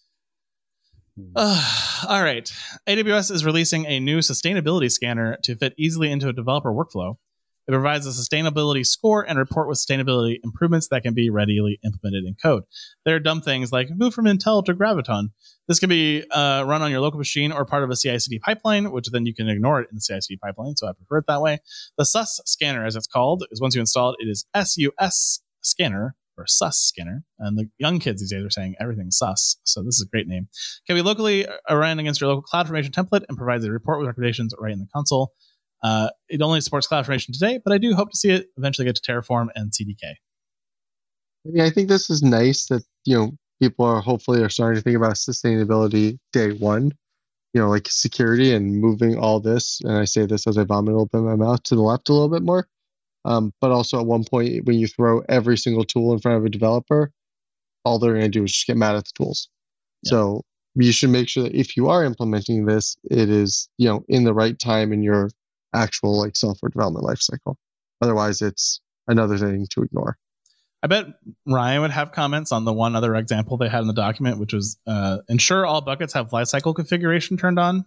well. All right. AWS is releasing a new sustainability scanner to fit easily into a developer workflow. It provides a sustainability score and report with sustainability improvements that can be readily implemented in code. There are dumb things like move from Intel to Graviton. This can be run on your local machine or part of a CI/CD pipeline, which then you can ignore it in the CI/CD pipeline. So I prefer it that way. The SUS scanner, as it's called, is once you install it, it is SUS scanner or SUS scanner. And the young kids these days are saying everything's SUS. So this is a great name. Can be locally run against your local CloudFormation template and provides a report with recommendations right in the console. It only supports CloudFormation today, but I do hope to see it eventually get to Terraform and CDK. I mean, I think this is nice that, people are hopefully starting to think about sustainability day one, like security and moving all this. And I say this as I vomit a little bit in my mouth to the left a little bit more. But also at one point, when you throw every single tool in front of a developer, all they're going to do is just get mad at the tools. Yeah. So you should make sure that if you are implementing this, it is, in the right time in your actual software development lifecycle. Otherwise, it's another thing to ignore. I bet Ryan would have comments on the one other example they had in the document, which was ensure all buckets have lifecycle configuration turned on.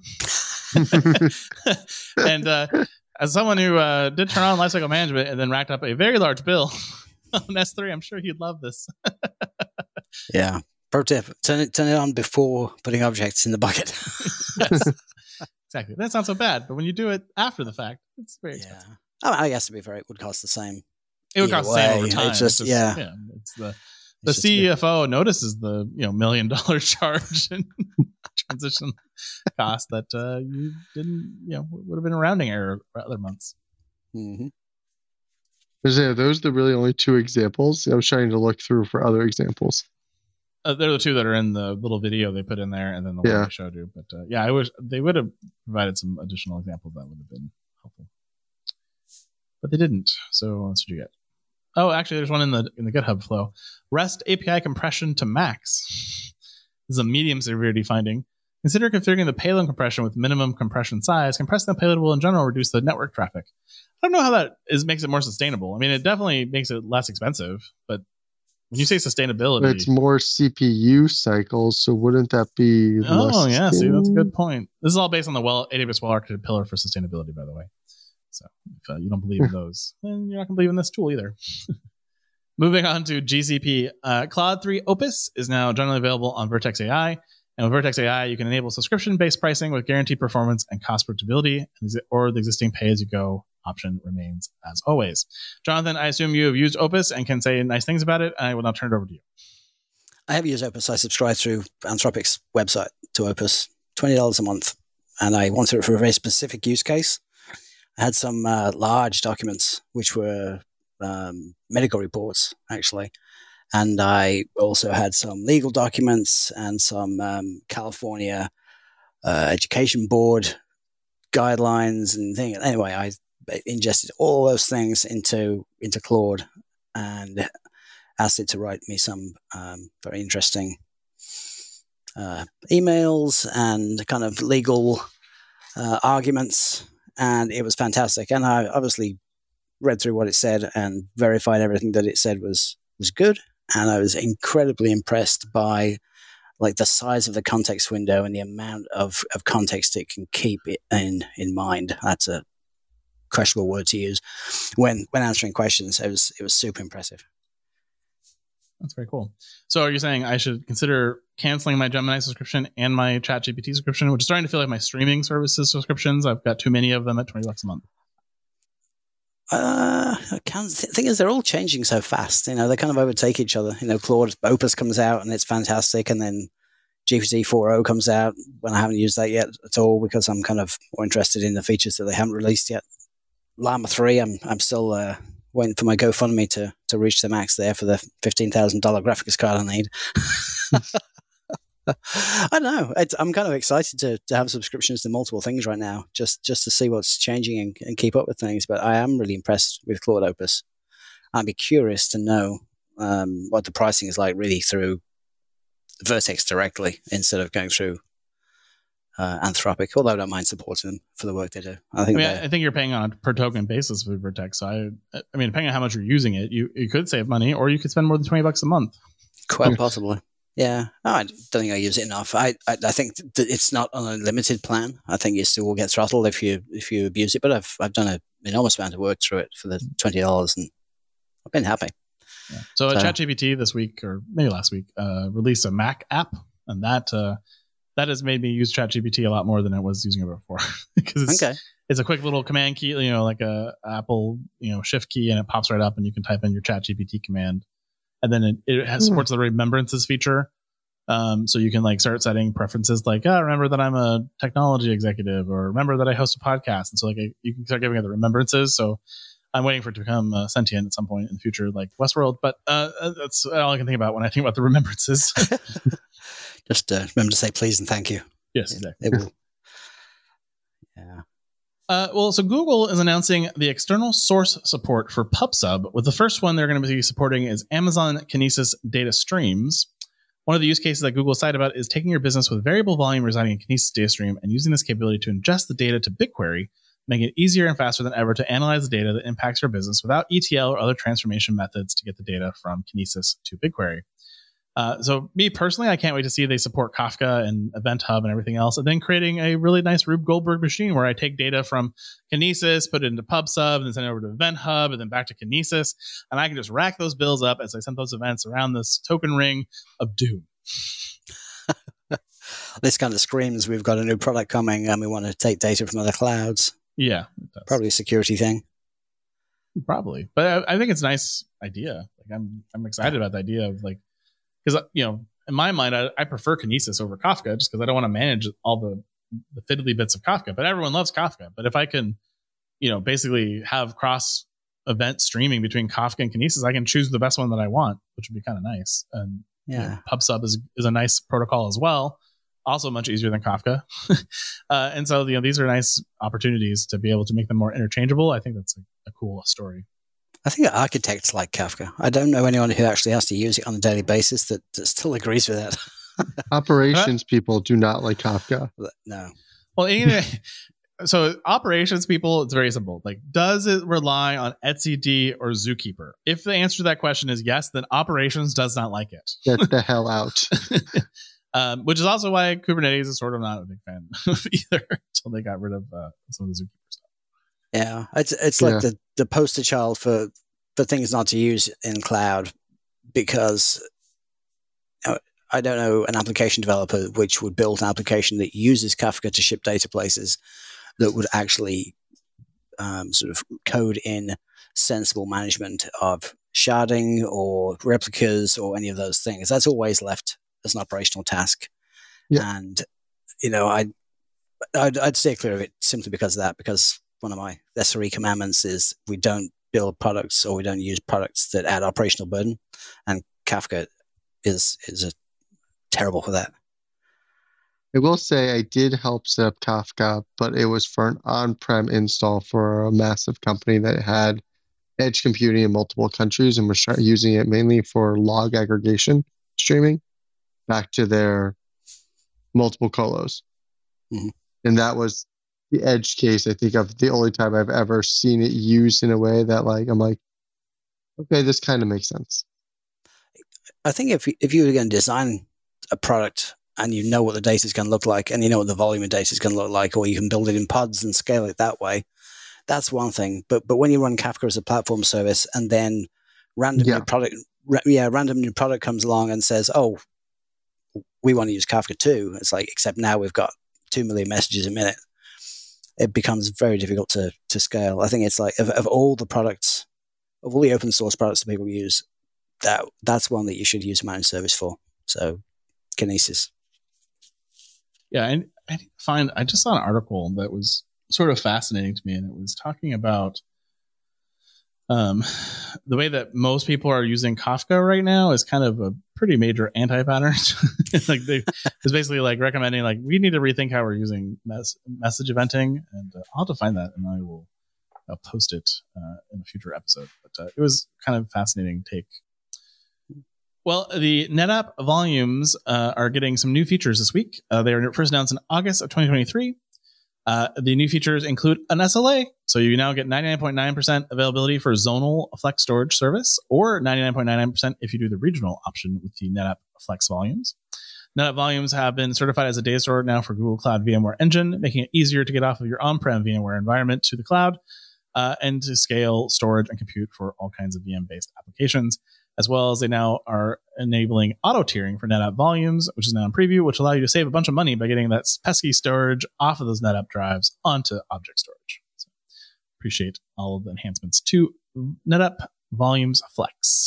And as someone who did turn on lifecycle management and then racked up a very large bill on S3, I'm sure he'd love this. Yeah. Pro tip, turn it on before putting objects in the bucket. Yes. Exactly. That's not so bad, but when you do it after the fact, it's very expensive. I guess to be fair, it would cost the same. It would cost the same over time. It's just it's the CFO notices the $1 million charge and transition cost that you didn't would have been a rounding error for other months. Mm-hmm. Those are the really only two examples. I was trying to look through for other examples. They're the two that are in the little video they put in there, and then the one I showed you. But I wish they would have provided some additional examples that would have been helpful, but they didn't. So that's what you get. Oh, actually, there's one in the GitHub flow. REST API compression to max. This is a medium severity finding. Consider configuring the payload compression with minimum compression size. Compressing the payload will in general reduce the network traffic. I don't know how that makes it more sustainable. I mean, it definitely makes it less expensive, but when you say sustainability, it's more CPU cycles, so wouldn't that be? Oh, yeah. See, that's a good point. This is all based on the AWS well-architected pillar for sustainability, by the way. So if you don't believe in those, then you're not going to believe in this tool either. Moving on to GCP, Cloud 3 Opus is now generally available on Vertex AI. And with Vertex AI, you can enable subscription-based pricing with guaranteed performance and cost predictability, or the existing pay-as-you-go option remains as always. Jonathan, I assume you have used Opus and can say nice things about it. I will now turn it over to you. I have used Opus. I subscribe through Anthropic's website to Opus, $20 a month. And I wanted it for a very specific use case. I had some large documents, which were medical reports, actually. And I also had some legal documents and some California education board guidelines and things. Anyway, I ingested all those things into Claude and asked it to write me some very interesting emails and kind of legal arguments, and it was fantastic. And I obviously read through what it said and verified everything that it said was good. And I was incredibly impressed by like the size of the context window and the amount of context it can keep in mind. That's a questionable word to use when answering questions. It was super impressive. That's very cool. So are you saying I should consider canceling my Gemini subscription and my ChatGPT subscription, which is starting to feel like my streaming services subscriptions? I've got too many of them at $20 a month. The thing is, they're all changing so fast. You know, they kind of overtake each other. You know, Claude Opus comes out and it's fantastic, and then GPT 4.0 comes out when I haven't used that yet at all because I'm kind of more interested in the features that they haven't released yet. Llama 3, I'm still waiting for my GoFundMe to reach the max there for the $15,000 graphics card I need. I don't know. I'm kind of excited to have subscriptions to multiple things right now, just to see what's changing and keep up with things. But I am really impressed with Claude Opus. I'd be curious to know what the pricing is like really through Vertex directly instead of going through Anthropic, although I don't mind supporting them for the work they do. I think you're paying on a per token basis with Vertex. So I mean, depending on how much you're using it, you could save money, or you could spend more than $20 a month. Quite possibly. Yeah, I don't think I use it enough. I think that it's not on a limited plan. I think you still will get throttled if you abuse it. But I've done an enormous amount of work through it for the $20, and I've been happy. Yeah. So ChatGPT this week, or maybe last week, released a Mac app, and that has made me use ChatGPT a lot more than I was using it before because it's a quick little command key, you know, like a Apple, you know, Shift key, and it pops right up, and you can type in your ChatGPT command. And then it supports the remembrances feature. So you can like start setting preferences like, remember that I'm a technology executive, or remember that I host a podcast. And so like you can start giving it the remembrances. So I'm waiting for it to become sentient at some point in the future, like Westworld. But that's all I can think about when I think about the remembrances. Just remember to say please and thank you. Yes, exactly. It will. Yeah. Well, so Google is announcing the external source support for PubSub, with the first one they're going to be supporting is Amazon Kinesis data streams. One of the use cases that Google is excited about is taking your business with variable volume residing in Kinesis data stream and using this capability to ingest the data to BigQuery, making it easier and faster than ever to analyze the data that impacts your business without ETL or other transformation methods to get the data from Kinesis to BigQuery. So me personally, I can't wait to see they support Kafka and Event Hub and everything else, and then creating a really nice Rube Goldberg machine where I take data from Kinesis, put it into PubSub, and then send it over to Event Hub, and then back to Kinesis, and I can just rack those bills up as I send those events around this token ring of doom. This kind of screams we've got a new product coming and we want to take data from other clouds. Yeah. Probably a security thing. Probably. But I think it's a nice idea. Like I'm excited about the idea of like, because, you know, in my mind, I prefer Kinesis over Kafka just because I don't want to manage all the fiddly bits of Kafka. But everyone loves Kafka. But if I can, you know, basically have cross event streaming between Kafka and Kinesis, I can choose the best one that I want, which would be kind of nice. And yeah, you know, PubSub is a nice protocol as well. Also much easier than Kafka. And so, you know, these are nice opportunities to be able to make them more interchangeable. I think that's a cool story. I think architects like Kafka. I don't know anyone who actually has to use it on a daily basis that still agrees with that. Operations people do not like Kafka. No. Well, anyway, so operations people, it's very simple. Like, does it rely on etcd or Zookeeper? If the answer to that question is yes, then operations does not like it. Get the hell out. Which is also why Kubernetes is sort of not a big fan of either until they got rid of some of the Zookeeper stuff. Yeah, it's like the poster child for things not to use in cloud, because I don't know an application developer which would build an application that uses Kafka to ship data places that would actually sort of code in sensible management of sharding or replicas or any of those things. That's always left as an operational task. Yeah. And, you know, I'd stay clear of it simply because of that, because one of my SRE commandments is we don't build products or we don't use products that add operational burden. And Kafka is terrible for that. I will say I did help set up Kafka, but it was for an on-prem install for a massive company that had edge computing in multiple countries and was using it mainly for log aggregation streaming back to their multiple colos. Mhm. And that was the edge case, I think, of the only time I've ever seen it used in a way that I'm like, okay, this kind of makes sense. I think if you were going to design a product and you know what the data is going to look like and you know what the volume of data is going to look like, or you can build it in pods and scale it that way, that's one thing. But when you run Kafka as a platform service and then random new product comes along and says, oh, we want to use Kafka too. It's like, except now we've got 2 million messages a minute. It becomes very difficult to scale. I think it's like of all the products, of all the open source products that people use, that's one that you should use a managed service for. So Kinesis. Yeah, and I just saw an article that was sort of fascinating to me, and it was talking about the way that most people are using Kafka right now is kind of a pretty major anti-pattern. Like it's basically like recommending like we need to rethink how we're using message eventing, and I'll have to find that and I'll post it in a future episode. But it was kind of fascinating take. Well, the NetApp volumes are getting some new features this week. They were first announced in August of 2023. The new features include an SLA. So you now get 99.9% availability for zonal flex storage service, or 99.99% if you do the regional option with the NetApp Flex volumes. NetApp volumes have been certified as a data store now for Google Cloud VMware Engine, making it easier to get off of your on-prem VMware environment to the cloud and to scale storage and compute for all kinds of VM-based applications. As well as they now are enabling auto-tiering for NetApp volumes, which is now in preview, which allow you to save a bunch of money by getting that pesky storage off of those NetApp drives onto object storage. So appreciate all of the enhancements to NetApp Volumes Flex.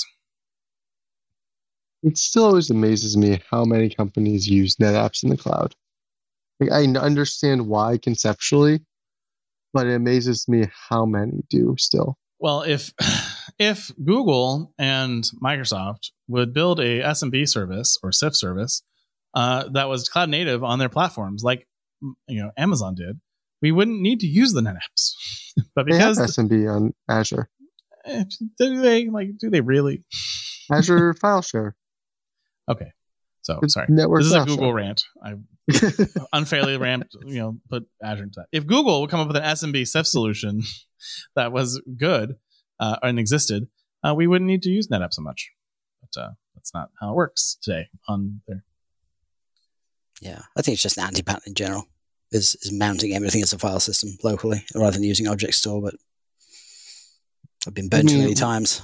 It still always amazes me how many companies use NetApps in the cloud. Like, I understand why conceptually, but it amazes me how many do still. Well, if Google and Microsoft would build a SMB service or SIF service that was cloud native on their platforms, like Amazon did, we wouldn't need to use the NetApps. But because they have SMB on Azure, do they really? Azure File Share. Okay, so It's sorry, network this is a file Google share. rant. I unfairly ramped, put Azure into that. If Google would come up with an SMB SIF solution that was good and existed, we wouldn't need to use NetApp so much. But that's not how it works today on there. Yeah, I think it's just an anti-pattern in general. Is mounting everything as a file system locally rather than using object store. But I've been burnt too many times.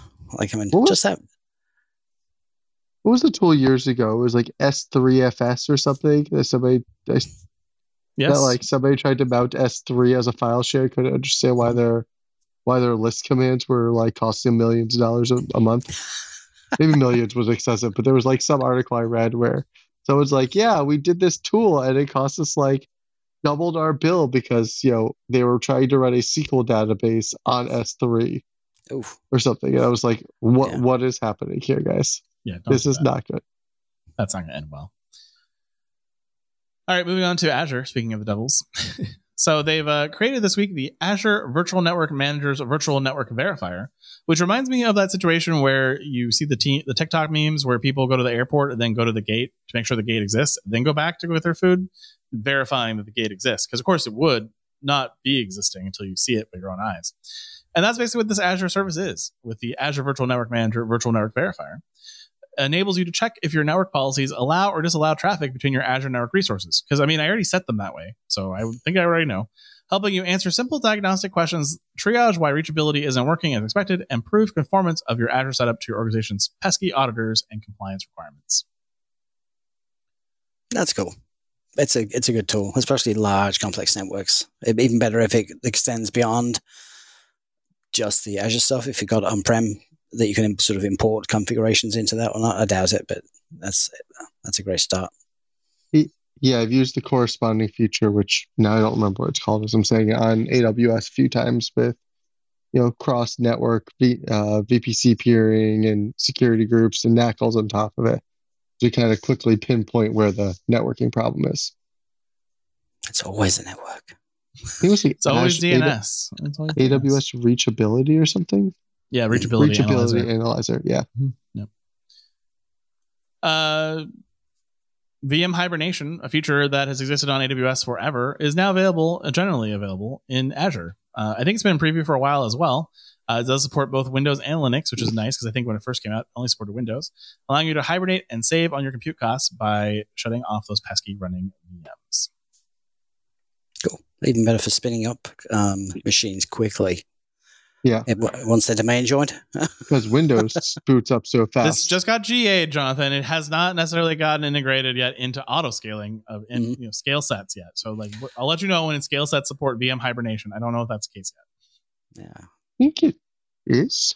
What was the tool years ago? It was like S3FS or something. Somebody tried to mount S3 as a file share. Couldn't understand why their list commands were like costing millions of dollars a month. Maybe millions was excessive, but there was like some article I read where someone's like, "Yeah, we did this tool and it cost us like doubled our bill because they were trying to run a SQL database on S3 or something." And I was like, "What is happening here, guys? Yeah, this is not good. That's not going to end well." All right, moving on to Azure. Speaking of the devils. So they've created this week the Azure Virtual Network Manager's Virtual Network Verifier, which reminds me of that situation where you see the TikTok memes where people go to the airport and then go to the gate to make sure the gate exists, then go back to go with their food, verifying that the gate exists. Because, of course, it would not be existing until you see it with your own eyes. And that's basically what this Azure service is with the Azure Virtual Network Manager Virtual Network Verifier. Enables you to check if your network policies allow or disallow traffic between your Azure network resources. Because, I already set them that way, so I think I already know. Helping you answer simple diagnostic questions, triage why reachability isn't working as expected, and prove conformance of your Azure setup to your organization's pesky auditors and compliance requirements. That's cool. It's a good tool, especially large, complex networks. Even better if it extends beyond just the Azure stuff. If you've got on-prem, that you can sort of import configurations into that or not. I doubt it, but that's a great start. Yeah, I've used the corresponding feature, which now I don't remember what it's called, as I'm saying, on AWS a few times with, cross-network VPC peering and security groups and NACLs on top of it to kind of quickly pinpoint where the networking problem is. It's always a network. I think it was like It's always DNS. It's always DNS. AWS reachability or something. Yeah, reachability analyzer. Yeah. Yep. VM hibernation, a feature that has existed on AWS forever, is now generally available in Azure. I think it's been in preview for a while as well. It does support both Windows and Linux, which is nice because I think when it first came out, it only supported Windows, allowing you to hibernate and save on your compute costs by shutting off those pesky running VMs. Cool. Even better for spinning up machines quickly. Yeah. Once they're domain joined. Because Windows boots up so fast. This just got GA, Jonathan. It has not necessarily gotten integrated yet into auto scaling of scale sets yet. So I'll let you know when scale sets support VM hibernation. I don't know if that's the case yet. Yeah. I think it is.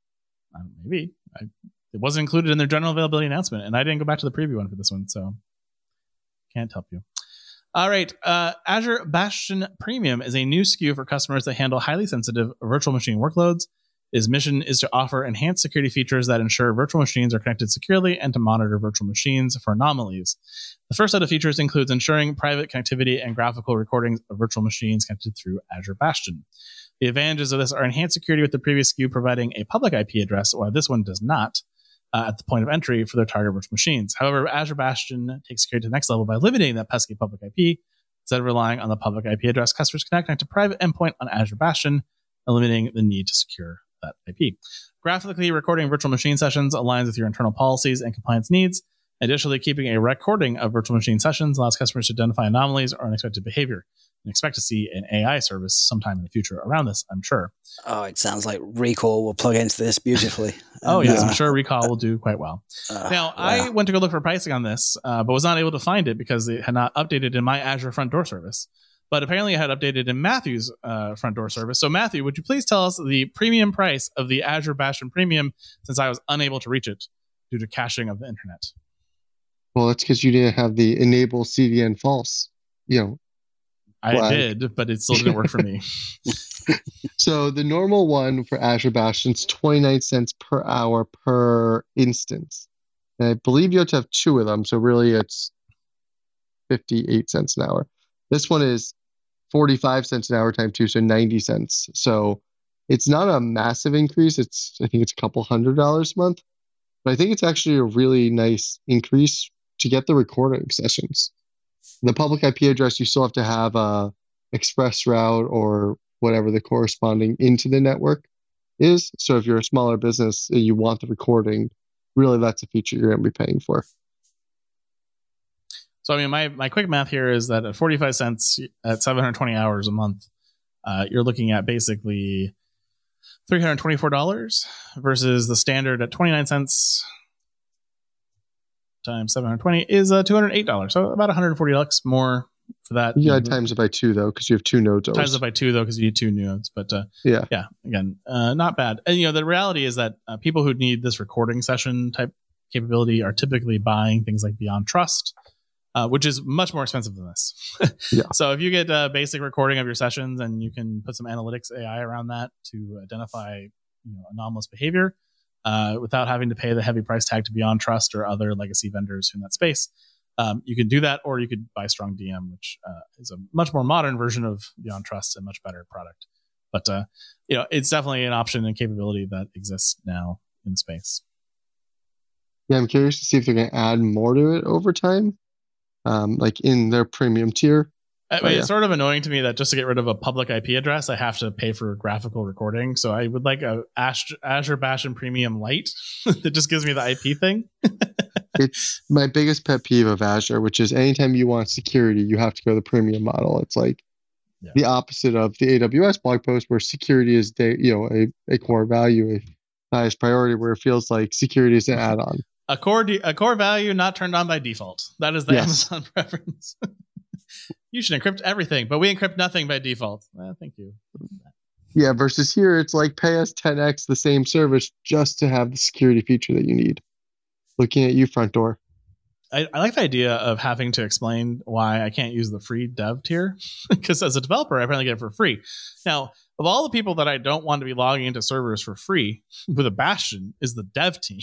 Maybe. It wasn't included in their general availability announcement, and I didn't go back to the preview one for this one, so can't help you. All right. Azure Bastion Premium is a new SKU for customers that handle highly sensitive virtual machine workloads. Its mission is to offer enhanced security features that ensure virtual machines are connected securely and to monitor virtual machines for anomalies. The first set of features includes ensuring private connectivity and graphical recordings of virtual machines connected through Azure Bastion. The advantages of this are enhanced security with the previous SKU providing a public IP address, while this one does not, at the point of entry for their target virtual machines. However, Azure Bastion takes security to the next level by limiting that pesky public IP. Instead of relying on the public IP address, customers can connect to private endpoint on Azure Bastion, eliminating the need to secure that IP. Graphically recording virtual machine sessions aligns with your internal policies and compliance needs. Additionally, keeping a recording of virtual machine sessions allows customers to identify anomalies or unexpected behavior. And expect to see an AI service sometime in the future around this, I'm sure. Oh, it sounds like Recall will plug into this beautifully. Oh, yes, I'm sure Recall will do quite well. Now, I went to go look for pricing on this, but was not able to find it because it had not updated in my Azure Front Door service. But apparently it had updated in Matthew's Front Door service. So, Matthew, would you please tell us the premium price of the Azure Bastion Premium, since I was unable to reach it due to caching of the internet? Well, that's because you didn't have the enable CDN false, I did, but it still didn't work for me. So the normal one for Azure Bastion is 29 cents per hour per instance. And I believe you have to have two of them. So really it's 58 cents an hour. This one is 45 cents an hour times two, so 90 cents. So it's not a massive increase. I think it's a couple $100 a month. But I think it's actually a really nice increase to get the recording sessions. The public IP address, you still have to have a express route or whatever the corresponding into the network is. So if you're a smaller business, you want the recording, really that's a feature you're going to be paying for. So, I mean, my quick math here is that at 45 cents at 720 hours a month, you're looking at basically $324 versus the standard at 29 cents times 720 is $208. So about $140 more for that. You got times it by two though, because you have two nodes. Times it by two though, because you need two nodes. But yeah, again, not bad. And the reality is that people who need this recording session type capability are typically buying things like Beyond Trust, which is much more expensive than this. Yeah. So if you get a basic recording of your sessions and you can put some analytics AI around that to identify anomalous behavior, without having to pay the heavy price tag to Beyond Trust or other legacy vendors in that space, you can do that, or you could buy Strong DM, which is a much more modern version of Beyond Trust and much better product. But it's definitely an option and capability that exists now in the space. Yeah, I'm curious to see if they're going to add more to it over time, like in their premium tier. It's sort of annoying to me that just to get rid of a public IP address, I have to pay for graphical recording. So I would like a Azure Bastion Premium Lite that just gives me the IP thing. It's my biggest pet peeve of Azure, which is anytime you want security, you have to go the premium model. It's like the opposite of the AWS blog post, where security is a core value, a highest priority, where it feels like security is an add-on. A core value not turned on by default. That is the Amazon preference. You should encrypt everything, but we encrypt nothing by default. Thank you. Yeah, versus here, it's like pay us 10x the same service just to have the security feature that you need. Looking at you, Front Door. I like the idea of having to explain why I can't use the free dev tier, because as a developer, I apparently get it for free. Now, of all the people that I don't want to be logging into servers for free with a Bastion is the dev team.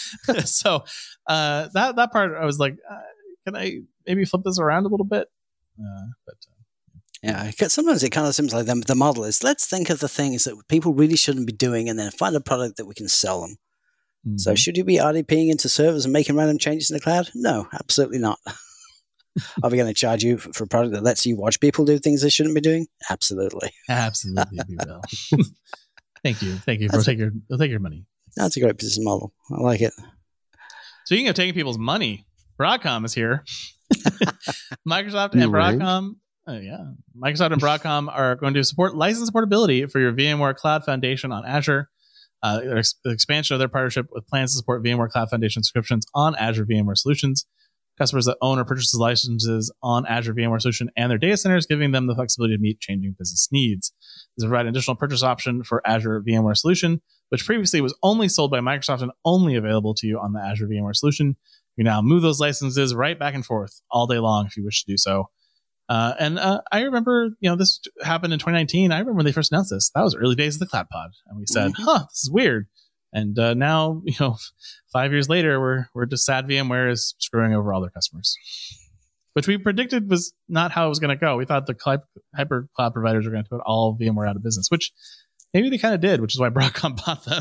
So that part, I was like, can I maybe flip this around a little bit? Yeah, 'cause sometimes it kind of seems like the model is, let's think of the things that people really shouldn't be doing and then find a product that we can sell them. So should you be RDPing into servers and making random changes in the cloud? No, absolutely not. Are we going to charge you for a product that lets you watch people do things they shouldn't be doing? Absolutely. Absolutely, we will. Thank you. We'll take your money. That's a great business model. I like it. Speaking of taking people's money, Broadcom is here. Microsoft and Broadcom. Microsoft and Broadcom are going to support license portability for your VMware Cloud Foundation on Azure. The expansion of their partnership with plans to support VMware Cloud Foundation subscriptions on Azure VMware Solutions. Customers that own or purchase licenses on Azure VMware Solution and their data centers, giving them the flexibility to meet changing business needs. This will provide an additional purchase option for Azure VMware Solution, which previously was only sold by Microsoft and only available to you on the Azure VMware Solution. You now move those licenses right back and forth all day long if you wish to do so. I remember, this happened in 2019. I remember when they first announced this. That was early days of the Cloud Pod, and we said, this is weird. And now, 5 years later, we're just sad VMware is screwing over all their customers, which we predicted was not how it was going to go. We thought the hyper cloud providers were going to put all VMware out of business, which maybe they kind of did, which is why Broadcom bought them.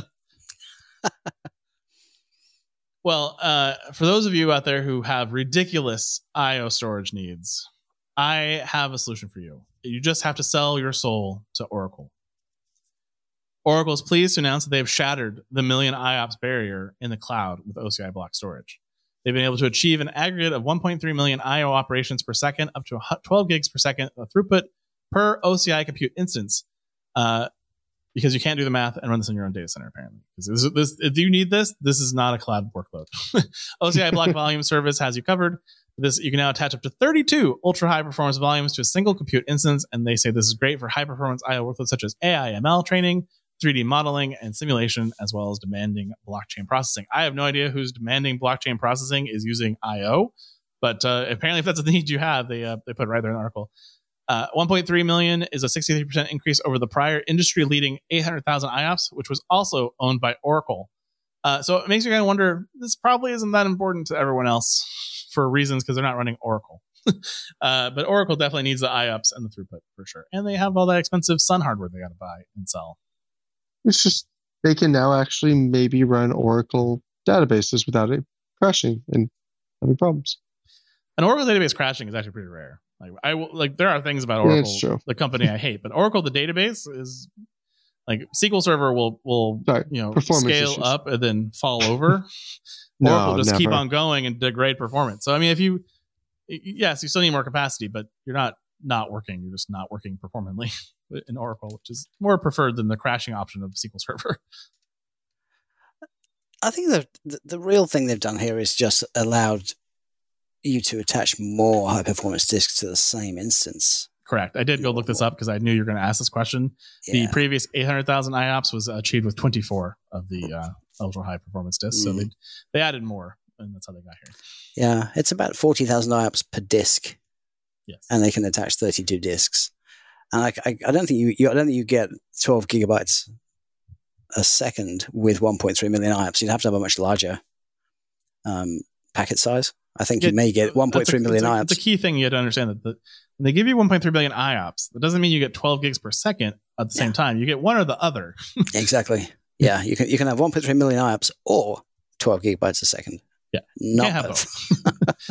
Well, for those of you out there who have ridiculous I/O storage needs, I have a solution for you. You just have to sell your soul to Oracle. Oracle is pleased to announce that they have shattered the million IOPS barrier in the cloud with OCI block storage. They've been able to achieve an aggregate of 1.3 million I/O operations per second, up to 12 gigs per second of throughput per OCI compute instance, because you can't do the math and run this in your own data center, apparently. If you need this, this is not a cloud workload. OCI block volume service has you covered. You can now attach up to 32 ultra-high performance volumes to a single compute instance, and they say this is great for high-performance I/O workloads such as AI/ML training, 3D modeling, and simulation, as well as demanding blockchain processing. I have no idea who's demanding blockchain processing is using I/O, but apparently if that's the need you have, they put it right there in the article. 1.3 million is a 63% increase over the prior industry-leading 800,000 IOPS, which was also owned by Oracle. So it makes you kind of wonder, this probably isn't that important to everyone else for reasons because they're not running Oracle. But Oracle definitely needs the IOPS and the throughput for sure. And they have all that expensive Sun hardware they got to buy and sell. It's just they can now actually maybe run Oracle databases without it crashing and having problems. An Oracle database crashing is actually pretty rare. There are things about Oracle, the company I hate, but Oracle, the database, is like SQL Server will scale issues up and then fall over. Oracle just keep on going and degrade performance. So I mean, you still need more capacity, but you're not working. You're just not working performantly in Oracle, which is more preferred than the crashing option of SQL Server. I think the real thing they've done here is just allowed you to attach more high performance disks to the same instance. Correct. I did go look this up because I knew you were going to ask this question. Yeah. The previous 800,000 IOPS was achieved with 24 of the ultra high performance disks. So they added more, and that's how they got here. Yeah, it's about 40,000 IOPS per disk. Yes, and they can attach 32 disks. And I don't think you get 12 gigabytes a second with 1.3 million IOPS. You'd have to have a much larger packet size. I think you may get 1.3 million IOPS. It's a key thing you have to understand that when they give you 1.3 billion IOPS, that doesn't mean you get 12 gigs per second at the same time. You get one or the other. Exactly. Yeah, you can have 1.3 million IOPS or 12 gigabytes a second. Yeah, not can't have both.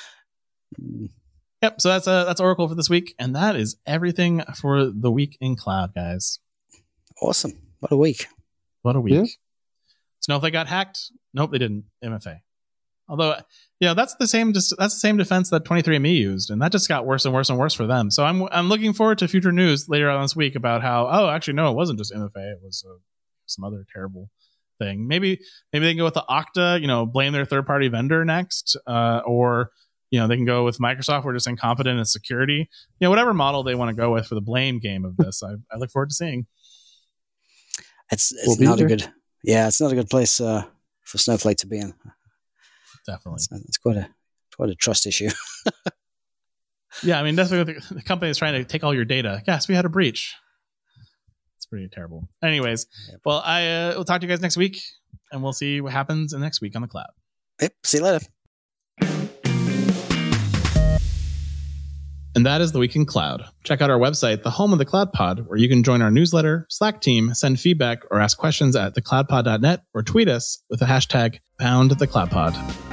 Yep. So that's Oracle for this week, and that is everything for the week in cloud, guys. Awesome. What a week. Yeah. Snowflake got hacked? Nope, they didn't. MFA. Although, that's the same defense that 23andMe used, and that just got worse and worse and worse for them. So I'm looking forward to future news later on this week about how actually no, it wasn't just MFA, it was some other terrible thing. Maybe they can go with the Okta, blame their third party vendor next, or they can go with Microsoft. We're just incompetent in security. Whatever model they want to go with for the blame game of this, I look forward to seing. It's not a good. Yeah, it's not a good place for Snowflake to be in. Definitely, it's quite a trust issue. Yeah, I mean, definitely the company is trying to take all your data. Yes, we had a breach. It's pretty terrible. Anyways, well, I will talk to you guys next week, and we'll see what happens next week on the cloud. Yep. See you later. And that is The Week in Cloud. Check out our website, the home of the Cloud Pod, where you can join our newsletter, Slack team, send feedback, or ask questions at thecloudpod.net, or tweet us with the hashtag #PoundTheCloudPod.